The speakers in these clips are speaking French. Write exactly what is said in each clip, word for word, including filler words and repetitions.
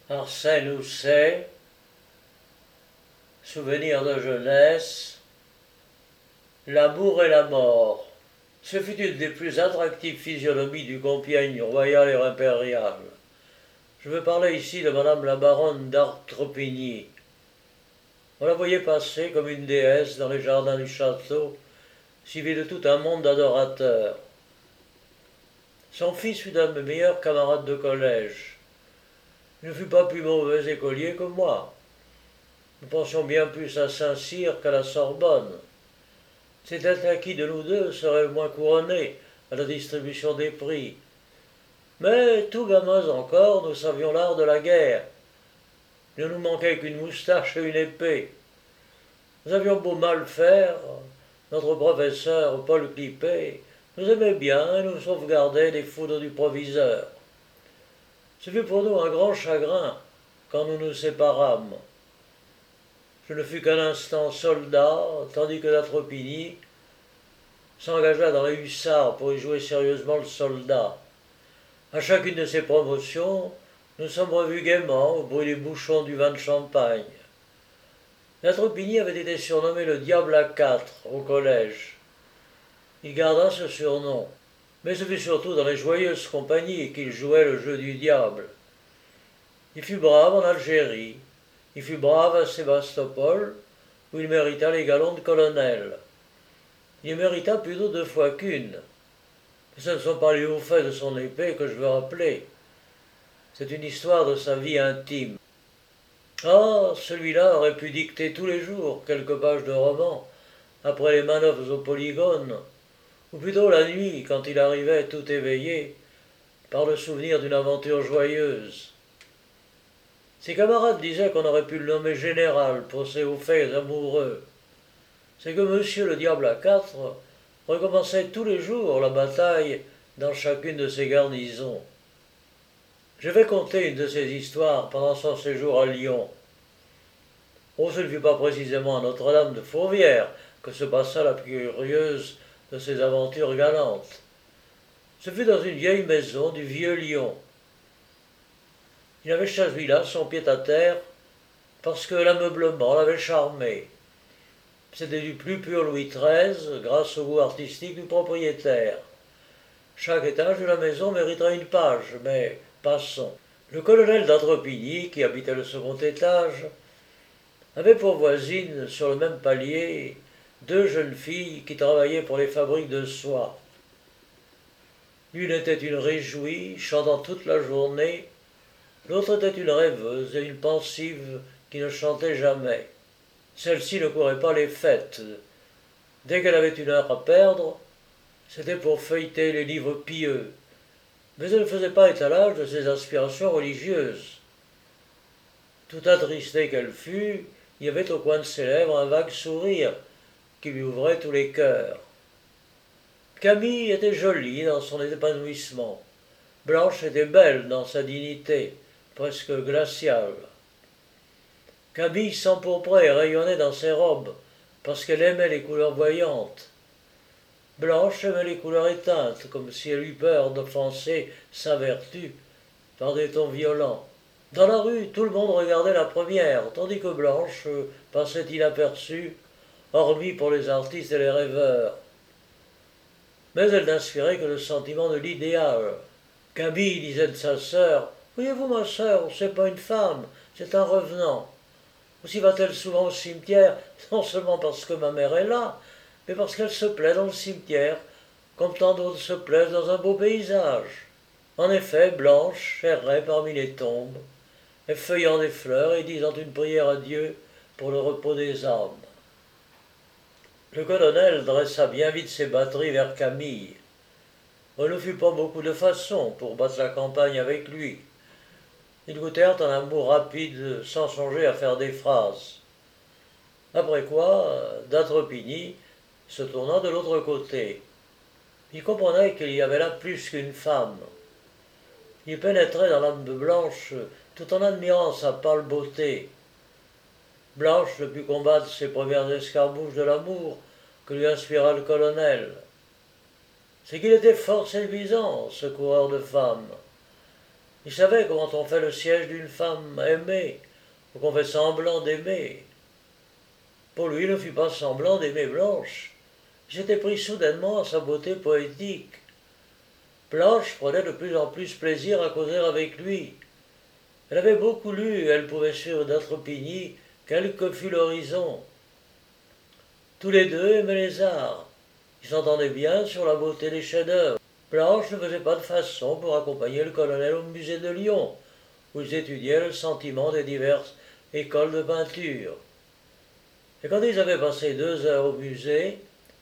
Arsène Housset, Souvenirs de jeunesse, L'amour et la mort. Ce fut une des plus attractives physionomies du Compiègne royal et impérial. Je veux parler ici de Madame la baronne d'Artropigny. On la voyait passer comme une déesse dans les jardins du château, suivie de tout un monde d'adorateurs. Son fils fut un de mes meilleurs camarades de collège. Il ne fut pas plus mauvais écolier que moi. Nous pensions bien plus à Saint-Cyr qu'à la Sorbonne. C'était à qui de nous deux serait le moins couronné à la distribution des prix. Mais, tout gamins encore, nous savions l'art de la guerre. Il ne nous manquait qu'une moustache et une épée. Nous avions beau mal faire, notre professeur, Paul Clippé, nous aimait bien et nous sauvegardait des foudres du proviseur. Ce fut pour nous un grand chagrin quand nous nous séparâmes. Je ne fus qu'un instant soldat, tandis que Latropigny s'engagea dans les hussards pour y jouer sérieusement le soldat. À chacune de ces promotions, nous sommes revus gaiement au bruit des bouchons du vin de champagne. Latropigny avait été surnommé le diable à quatre au collège. Il garda ce surnom, mais ce fut surtout dans les joyeuses compagnies qu'il jouait le jeu du diable. Il fut brave en Algérie, il fut brave à Sébastopol, où il mérita les galons de colonel. Il mérita plutôt deux fois qu'une. Mais ce ne sont pas les hauts faits de son épée que je veux rappeler. C'est une histoire de sa vie intime. Ah, celui-là aurait pu dicter tous les jours quelques pages de roman, après les manœuvres au polygone, ou plutôt la nuit, quand il arrivait tout éveillé, par le souvenir d'une aventure joyeuse. Ses camarades disaient qu'on aurait pu le nommer général pour ses hauts faits amoureux. C'est que monsieur le diable à quatre recommençait tous les jours la bataille dans chacune de ses garnisons. Je vais conter une de ces histoires pendant son séjour à Lyon. Oh, ce ne fut pas précisément à Notre-Dame de Fourvière que se passa la plus curieuse de ses aventures galantes. Ce fut dans une vieille maison du vieux Lyon. Il avait choisi là son pied-à-terre parce que l'ameublement l'avait charmé. C'était du plus pur Louis treize, grâce au goût artistique du propriétaire. Chaque étage de la maison mériterait une page, mais passons. Le colonel d'Atropigny, qui habitait le second étage, avait pour voisine, sur le même palier, deux jeunes filles qui travaillaient pour les fabriques de soie. L'une était une réjouie, chantant toute la journée, l'autre était une rêveuse et une pensive qui ne chantait jamais. Celle-ci ne courait pas les fêtes. Dès qu'elle avait une heure à perdre, c'était pour feuilleter les livres pieux. Mais elle ne faisait pas étalage de ses aspirations religieuses. Tout attristée qu'elle fût, il y avait au coin de ses lèvres un vague sourire qui lui ouvrait tous les cœurs. Camille était jolie dans son épanouissement. Blanche était belle dans sa dignité, presque glaciale. Camille s'empourprait et rayonnait dans ses robes, parce qu'elle aimait les couleurs voyantes. Blanche aimait les couleurs éteintes, comme si elle eût peur d'offenser sa vertu par des tons violents. Dans la rue, tout le monde regardait la première, tandis que Blanche passait inaperçue, hormis pour les artistes et les rêveurs. Mais elle n'inspirait que le sentiment de l'idéal. Camille disait de sa sœur « Voyez-vous, ma sœur, c'est pas une femme, c'est un revenant. Aussi va-t-elle souvent au cimetière, non seulement parce que ma mère est là, mais parce qu'elle se plaît dans le cimetière, comme tant d'autres se plaisent dans un beau paysage. » En effet, Blanche errait parmi les tombes, effeuillant des fleurs et disant une prière à Dieu pour le repos des âmes. Le colonel dressa bien vite ses batteries vers Camille. On ne fut pas beaucoup de façons pour battre la campagne avec lui. Ils goûtèrent un amour rapide sans songer à faire des phrases. Après quoi, d'Atropigny se tourna de l'autre côté. Il comprenait qu'il y avait là plus qu'une femme. Il pénétrait dans l'âme de Blanche tout en admirant sa pâle beauté. Blanche ne put combattre ces premières escarmouches de l'amour que lui inspira le colonel. C'est qu'il était fort séduisant, ce coureur de femmes. Il savait comment on fait le siège d'une femme aimée, ou qu'on fait semblant d'aimer. Pour lui, il ne fit pas semblant d'aimer Blanche. Il s'était pris soudainement à sa beauté poétique. Blanche prenait de plus en plus plaisir à causer avec lui. Elle avait beaucoup lu, et elle pouvait suivre d'Atropigny, quel que fût l'horizon. Tous les deux aimaient les arts. Ils s'entendaient bien sur la beauté des chefs-d'œuvre. Blanche ne faisait pas de façon pour accompagner le colonel au musée de Lyon, où ils étudiaient le sentiment des diverses écoles de peinture. Et quand ils avaient passé deux heures au musée,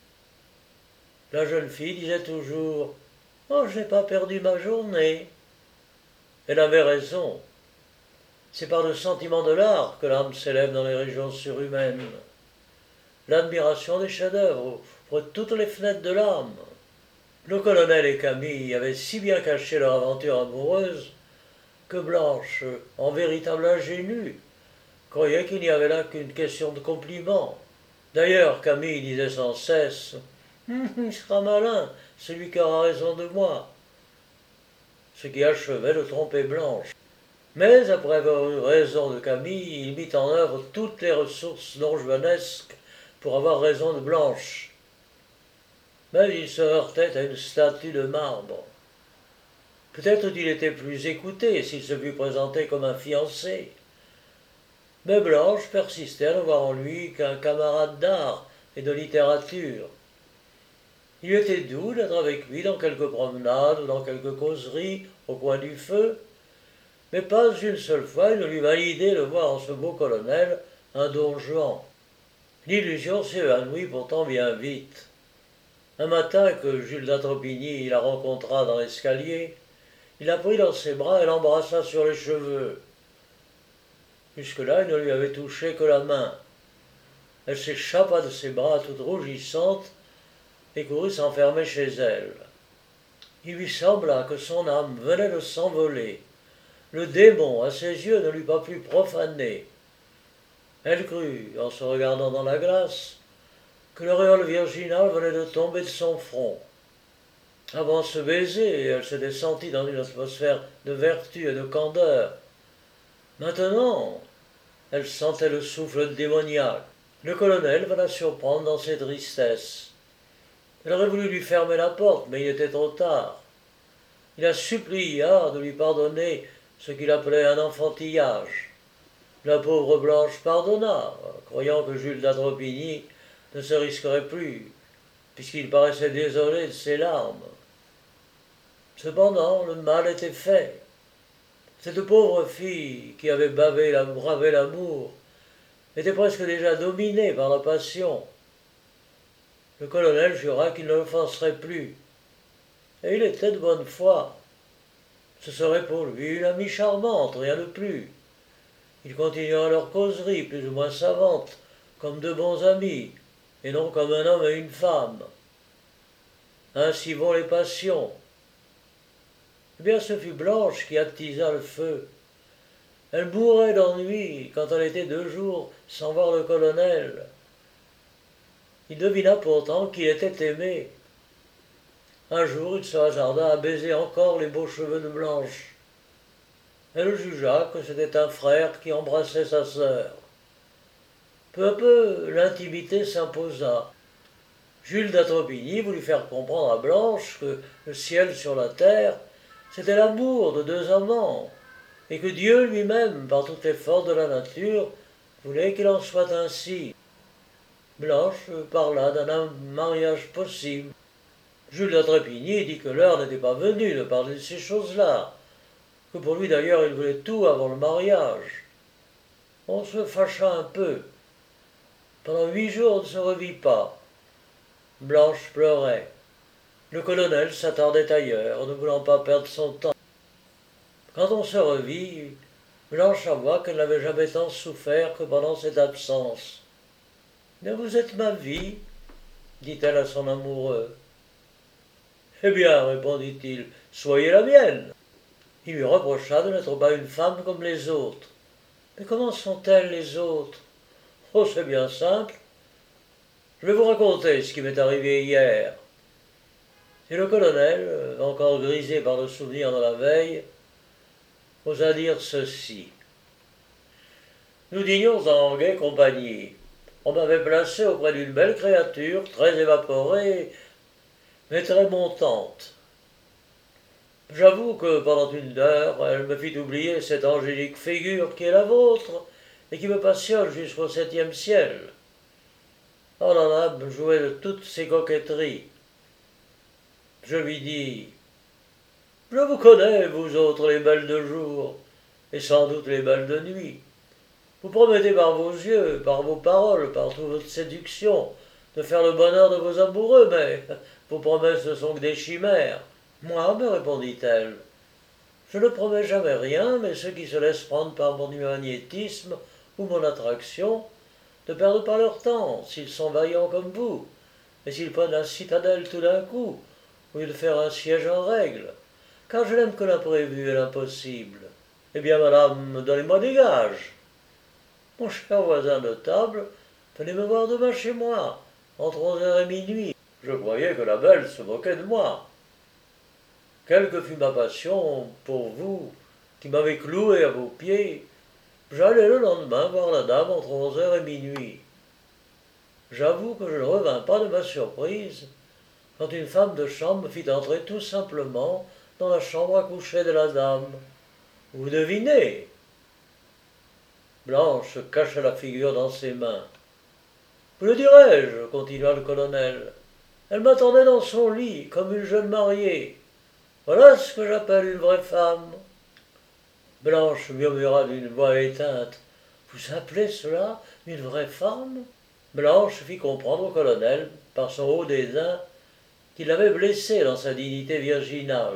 la jeune fille disait toujours « Oh, je n'ai pas perdu ma journée !» Elle avait raison. C'est par le sentiment de l'art que l'âme s'élève dans les régions surhumaines. L'admiration des chefs-d'œuvre ouvre toutes les fenêtres de l'âme. Le colonel et Camille avaient si bien caché leur aventure amoureuse que Blanche, en véritable ingénue, croyait qu'il n'y avait là qu'une question de compliment. D'ailleurs, Camille disait sans cesse hum, « Il sera malin, celui qui aura raison de moi », ce qui achevait de tromper Blanche. Mais après avoir eu raison de Camille, il mit en œuvre toutes les ressources donjuanesques pour avoir raison de Blanche. Mais il se heurtait à une statue de marbre. Peut-être qu'il était plus écouté s'il se fût présenté comme un fiancé. Mais Blanche persistait à ne voir en lui qu'un camarade d'art et de littérature. Il était doux d'être avec lui dans quelques promenades ou dans quelques causeries au coin du feu, mais pas une seule fois il ne lui validait de voir en ce beau colonel un don Juan. L'illusion s'évanouit pourtant bien vite. Un matin que Jules d'Atropigny la rencontra dans l'escalier, il la prit dans ses bras et l'embrassa sur les cheveux. Jusque-là, il ne lui avait touché que la main. Elle s'échappa de ses bras toute rougissante et courut s'enfermer chez elle. Il lui sembla que son âme venait de s'envoler. Le démon, à ses yeux, ne l'eût pas pu profaner. Elle crut, en se regardant dans la glace, que l'auréole virginale venait de tomber de son front. Avant ce baiser, elle s'était sentie dans une atmosphère de vertu et de candeur. Maintenant, elle sentait le souffle démoniaque. Le colonel va la surprendre dans ses tristesses. Elle aurait voulu lui fermer la porte, mais il était trop tard. Il la supplia de lui pardonner ce qu'il appelait un enfantillage. La pauvre Blanche pardonna, croyant que Jules d'Atropigny ne se risquerait plus, puisqu'il paraissait désolé de ses larmes. Cependant, le mal était fait. Cette pauvre fille qui avait bavé la, bravé l'amour était presque déjà dominée par la passion. Le colonel jura qu'il ne l'offenserait plus, et il était de bonne foi. Ce serait pour lui une amie charmante, rien de plus. Ils continueraient leur causerie, plus ou moins savante, comme de bons amis, et non comme un homme et une femme. Ainsi vont les passions. Eh bien, ce fut Blanche qui attisa le feu. Elle mourait d'ennui quand elle était deux jours sans voir le colonel. Il devina pourtant qu'il était aimé. Un jour, il se hasarda à baiser encore les beaux cheveux de Blanche. Elle jugea que c'était un frère qui embrassait sa sœur. Peu à peu, l'intimité s'imposa. Jules d'Atropigny voulut faire comprendre à Blanche que le ciel sur la terre, c'était l'amour de deux amants, et que Dieu lui-même, par toutes les forces de la nature, voulait qu'il en soit ainsi. Blanche parla d'un mariage possible. Jules d'Atropigny dit que l'heure n'était pas venue de parler de ces choses-là, que pour lui d'ailleurs il voulait tout avant le mariage. On se fâcha un peu. Pendant huit jours on ne se revit pas. Blanche pleurait. Le colonel s'attardait ailleurs, ne voulant pas perdre son temps. Quand on se revit, Blanche avoua qu'elle n'avait jamais tant souffert que pendant cette absence. « Mais vous êtes ma vie, dit-elle à son amoureux. « Eh bien, répondit-il, soyez la mienne. » Il lui reprocha de n'être pas une femme comme les autres. « Mais comment sont-elles les autres ?»« Oh, c'est bien simple. Je vais vous raconter ce qui m'est arrivé hier. » Et le colonel, encore grisé par le souvenir de la veille, osa dire ceci. Nous dînions en gaie compagnie. On m'avait placé auprès d'une belle créature, très évaporée, mais très montante. J'avoue que pendant une heure, elle me fit oublier cette angélique figure qui est la vôtre et qui me passionne jusqu'au septième ciel. Oh là là, me jouait de toutes ses coquetteries. Je lui dis, « Je vous connais, vous autres, les belles de jour, et sans doute les belles de nuit. Vous promettez par vos yeux, par vos paroles, par toute votre séduction, de faire le bonheur de vos amoureux, mais vos promesses ne sont que des chimères. » Moi, me répondit-elle, je ne promets jamais rien, mais ceux qui se laissent prendre par mon magnétisme ou mon attraction ne perdent pas leur temps, s'ils sont vaillants comme vous, et s'ils prennent la citadelle tout d'un coup, au lieu de faire un siège en règle, car je n'aime que l'imprévu et l'impossible. Eh bien, madame, donnez-moi des gages. Mon cher voisin de table, venez me voir demain chez moi, entre onze heures et minuit. Je croyais que la belle se moquait de moi. Quelle que fût ma passion pour vous, qui m'avez cloué à vos pieds, j'allais le lendemain voir la dame entre onze heures et minuit. J'avoue que je ne revins pas de ma surprise quand une femme de chambre me fit entrer tout simplement dans la chambre à coucher de la dame. Vous devinez? Blanche cacha la figure dans ses mains. Vous le dirai-je, continua le colonel. Elle m'attendait dans son lit, comme une jeune mariée. Voilà ce que j'appelle une vraie femme. Blanche murmura d'une voix éteinte. Vous appelez cela une vraie femme? Blanche fit comprendre au colonel, par son haut dédain, qu'il l'avait blessé dans sa dignité virginale.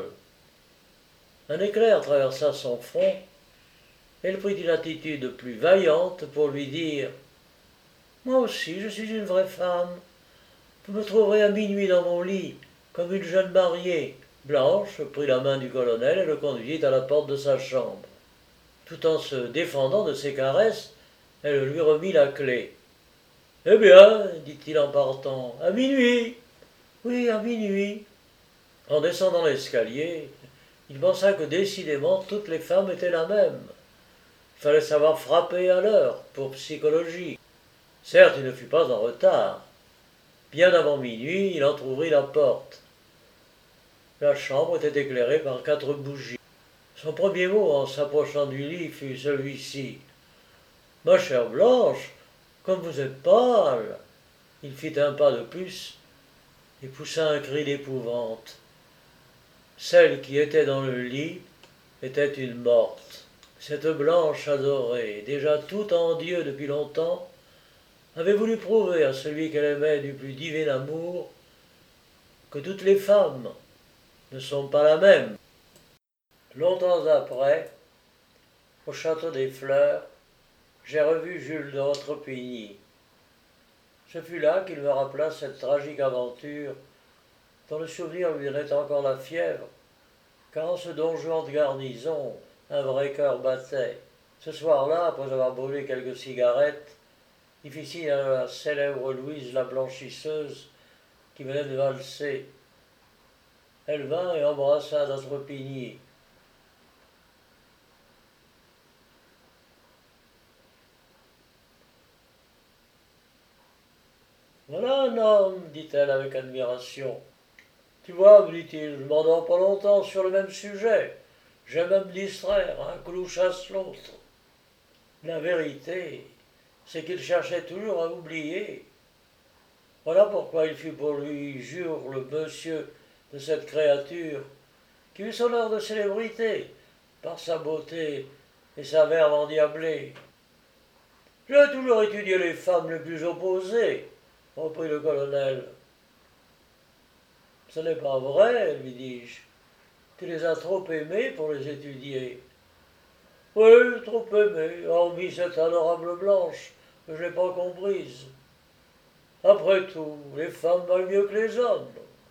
Un éclair traversa son front. Elle prit une attitude plus vaillante pour lui dire « Moi aussi, je suis une vraie femme. Vous me trouverez à minuit dans mon lit, comme une jeune mariée. » Blanche prit la main du colonel et le conduisit à la porte de sa chambre. Tout en se défendant de ses caresses, elle lui remit la clé. « Eh bien, dit-il en partant, à minuit. »« Oui, à minuit. » En descendant l'escalier, il pensa que décidément toutes les femmes étaient la même. Il fallait savoir frapper à l'heure, pour psychologie. Certes, il ne fut pas en retard. Bien avant minuit, il entr'ouvrit la porte. La chambre était éclairée par quatre bougies. Son premier mot en s'approchant du lit fut celui-ci. « Ma chère Blanche, comme vous êtes pâle !» Il fit un pas de plus et poussa un cri d'épouvante. Celle qui était dans le lit était une morte. Cette Blanche adorée, déjà tout en Dieu depuis longtemps, avait voulu prouver à celui qu'elle aimait du plus divin amour que toutes les femmes ne sont pas la même. Longtemps après, au château des Fleurs, j'ai revu Jules de Retrepigny. Ce fut là qu'il me rappela cette tragique aventure dont le souvenir lui donnait encore la fièvre, car en ce donjon de garnison, un vrai cœur battait. Ce soir-là, après avoir brûlé quelques cigarettes, il fit signe à la célèbre Louise la blanchisseuse qui venait de valser. Elle vint et embrassa notre Pigny. Voilà un homme, dit-elle avec admiration. Tu vois, me dit-il, je m'endors pas longtemps sur le même sujet. J'aime à me distraire, un clou chasse l'autre. La vérité, c'est qu'il cherchait toujours à oublier. Voilà pourquoi il fut pour lui, jure, le monsieur de cette créature, qui eut son heure de célébrité par sa beauté et sa verve endiablée. J'ai toujours étudié les femmes les plus opposées, reprit le colonel. Ce n'est pas vrai, lui dis-je. Tu les as trop aimées pour les étudier. Oui, trop aimées, hormis cette adorable Blanche que je n'ai pas comprise. Après tout, les femmes valent mieux que les hommes.